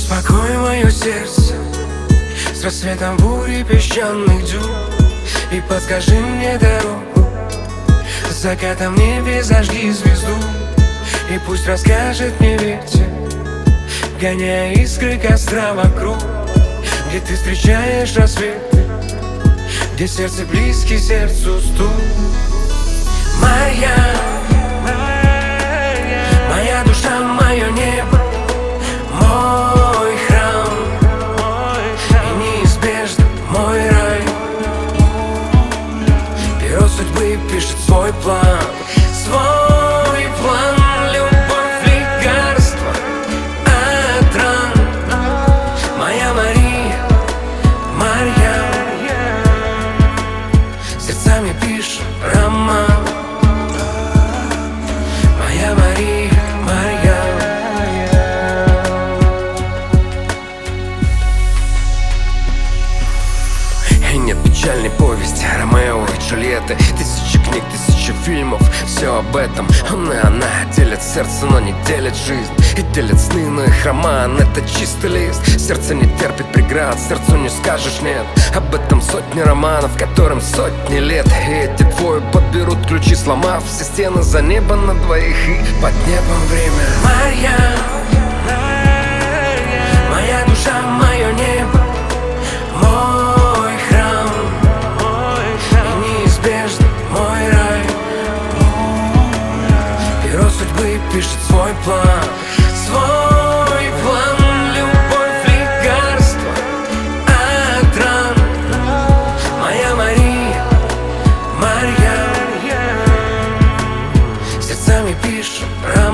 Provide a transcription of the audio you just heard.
Успокой мое сердце с рассветом бури песчаных дюн, и подскажи мне дорогу. С закатом в небе зажги звезду, и пусть расскажет мне ветер, гоняя искры костра вокруг, где ты встречаешь рассветы, где сердце близкий сердцу стук. Моя душа, мое небо, мой храм, и неизбежно мой рай. Перо судьбы пишет свой план, свой план. Любовь, лекарство от ран. Моя Мария, Марьям, сердцами пишет роман. Моя Мария, Марьям. И нет печальной повести Ромео и Джульетты, тысячи книг, тысячи фильмов, все об этом. Он и она делят сердце, но не делят жизнь, и делят сны, но их роман — это чистый лист. Сердце не терпит преград, сердцу не скажешь нет. Об этом сотни романов, которым сотни лет. И эти двое подберут ключи, сломав все стены за небо на двоих, и под небом время. Марьям, моя душа, мое небо, мой храм, и неизбежно мой рай. Перо судьбы пишет свой план, свой план. Любовь, лекарство от ран. Моя Мария, Марьям, сердцами пишет роман.